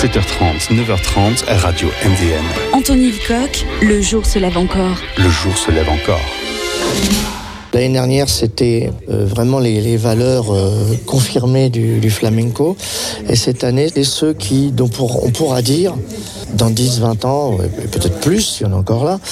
7h30, 9h30, Radio MDM. Anthony Lecoq, le jour se lève encore. Le jour se lève encore. L'année dernière, c'était vraiment les valeurs confirmées du flamenco. Et cette année, c'est ceux dont on pourra dire, dans 10-20 ans, et peut-être plus, si on est encore là,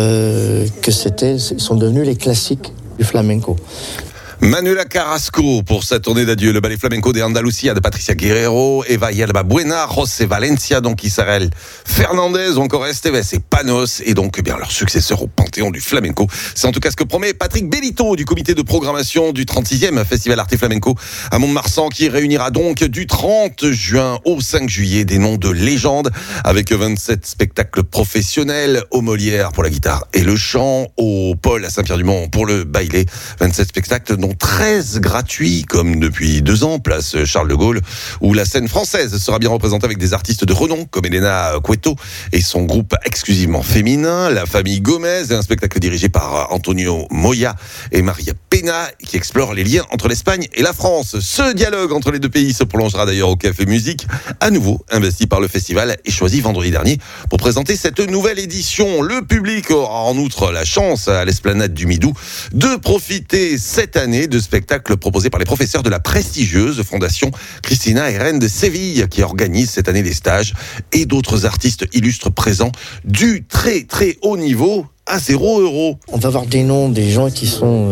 que sont devenus les classiques du flamenco. Manuela Carrasco pour sa tournée d'adieu, le ballet flamenco de Andalusia de Patricia Guerrero, Eva Yalba Buena, José Valencia, donc Isabel Fernandez, ou encore Esteves et Panos, et donc bien leur successeur au panthéon du flamenco. C'est en tout cas ce que promet Patrick Bellito du comité de programmation du 36e Festival Arte Flamenco à Mont-de-Marsan, qui réunira donc du 30 juin au 5 juillet des noms de légendes, avec 27 spectacles professionnels, au Molière pour la guitare et le chant, au Paul à Saint-Pierre-du-Mont pour le bailé, 27 spectacles dont 13 gratuits, comme depuis 2 ans, place Charles de Gaulle, où la scène française sera bien représentée avec des artistes de renom, comme Elena Cueto et son groupe exclusivement féminin, La Famille Gomez, et un spectacle dirigé par Antonio Moya et Maria Pena, qui explore les liens entre l'Espagne et la France. Ce dialogue entre les deux pays se prolongera d'ailleurs au Café Musique, à nouveau investi par le festival et choisi vendredi dernier pour présenter cette nouvelle édition. Le public aura en outre la chance, à l'Esplanade du Midou, de profiter cette année de spectacles proposés par les professeurs de la prestigieuse fondation Cristina Herrén de Séville, qui organise cette année des stages, et d'autres artistes illustres présents du très très haut niveau à 0 €. On va avoir des noms des gens qui sont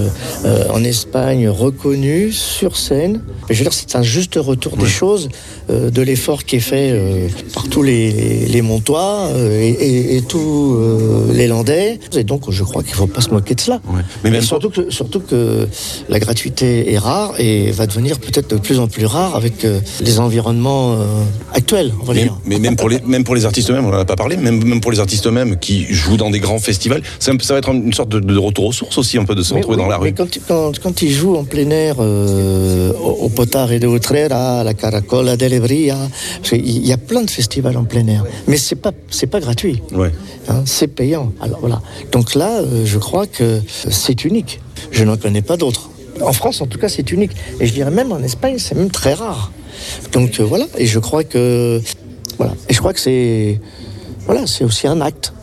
en Espagne reconnus sur scène. Je veux dire, c'est un juste retour des choses, de l'effort qui est fait par tous les Montois et tous les Landais. Et donc, je crois qu'il ne faut pas se moquer de cela. Ouais. Mais même surtout que la gratuité est rare et va devenir peut-être de plus en plus rare avec les environnements actuels, on va dire. Mais même pour les artistes eux-mêmes, on n'en a pas parlé, même pour les artistes eux-mêmes qui jouent dans des grands festivals, ça va être une sorte de retour aux sources aussi, un peu, de se retrouver dans la rue. Mais quand ils jouent en plein air au Potare de Utrera, à la Caracola dell'Ebria, il y a plein de festivals en plein air, mais c'est pas gratuit. Ouais. C'est payant. Alors voilà. Donc là, je crois que c'est unique. Je n'en connais pas d'autres. En France, en tout cas, c'est unique. Et je dirais même en Espagne, c'est même très rare. Donc voilà. Et je crois que c'est aussi un acte.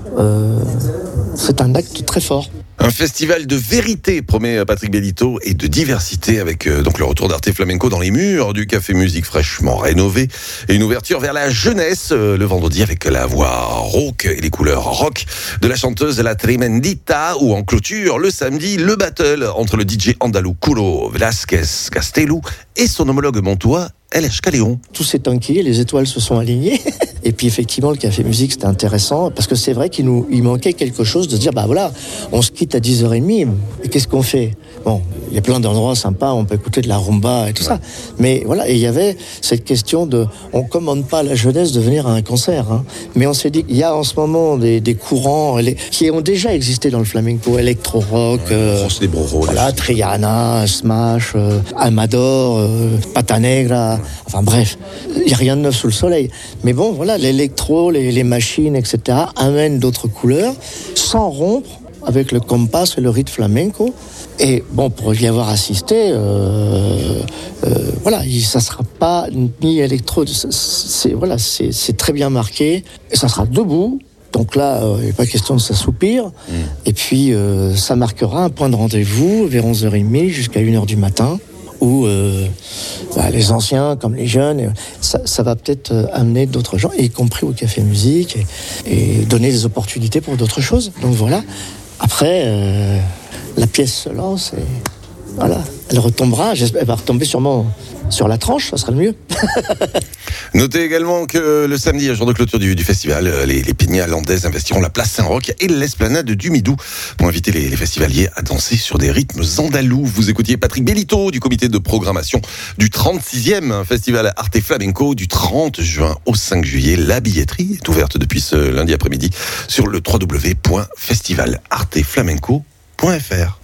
C'est un acte très fort. Un festival de vérité, promet Patrick Bellito, et de diversité, avec donc le retour d'Arte Flamenco dans les murs du Café Musique fraîchement rénové, et une ouverture vers la jeunesse le vendredi avec la voix rauque et les couleurs rock de la chanteuse La Tremendita, ou en clôture le samedi le battle entre le DJ andalou Culo Velázquez Castellou et son homologue montois El Escaleon. Tout s'est enquillé, les étoiles se sont alignées. Et puis effectivement, le Café Musique, c'était intéressant, parce que c'est vrai qu'il manquait quelque chose, de se dire, on se quitte à 10h30, et qu'est-ce qu'on fait ? Bon, il y a plein d'endroits sympas, on peut écouter de la rumba et tout ça. Mais voilà, et il y avait cette question on commande pas à la jeunesse de venir à un concert, mais on s'est dit, il y a en ce moment des courants qui ont déjà existé dans le flamenco, électro-rock, Triana, Smash, Amador, Pata Negra, enfin bref, il n'y a rien de neuf sous le soleil. Mais bon, voilà, l'électro, les machines, etc., amènent d'autres couleurs, sans rompre avec le compas et le rythme flamenco. Et bon, pour y avoir assisté, ça sera pas ni électro, c'est très bien marqué, et ça sera debout. Donc là, il n'est pas question de s'assoupir. Et puis, ça marquera un point de rendez-vous vers 11h30 jusqu'à 1h du matin, où les anciens comme les jeunes, ça va peut-être amener d'autres gens, y compris au Café Musique, et donner des opportunités pour d'autres choses. Donc voilà. Après, la pièce se lance et voilà, elle retombera. Elle va retomber sûrement sur la tranche, ça sera le mieux. Notez également que le samedi, jour de clôture du festival, les Peñas landaises investiront la place Saint-Roch et l'esplanade du Midou pour inviter les festivaliers à danser sur des rythmes andalous. Vous écoutiez Patrick Bellito du comité de programmation du 36e Festival Arte Flamenco du 30 juin au 5 juillet. La billetterie est ouverte depuis ce lundi après-midi sur le www.festivalarteflamenco.fr.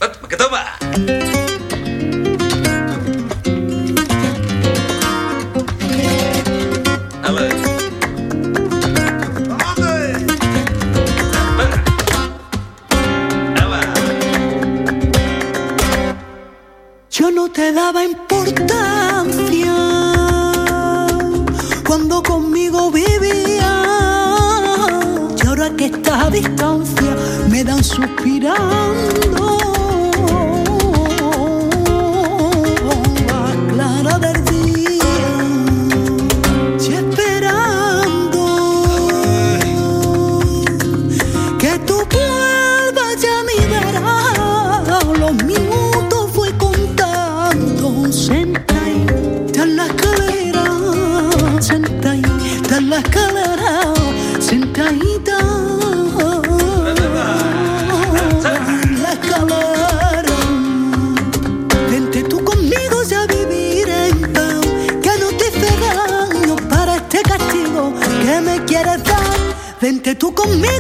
Yo no te daba importancia cuando distancia me dan suspirando. A clara del día, y esperando que tú vuelvas ya mi verás. Los minutos fui contando, sentadita en la escalera, sentadita en la escalera, sentadita en la escalera. Vente tú conmigo ya a vivir en paz, que no te hice daño para este castigo que me quieres dar. Vente tú conmigo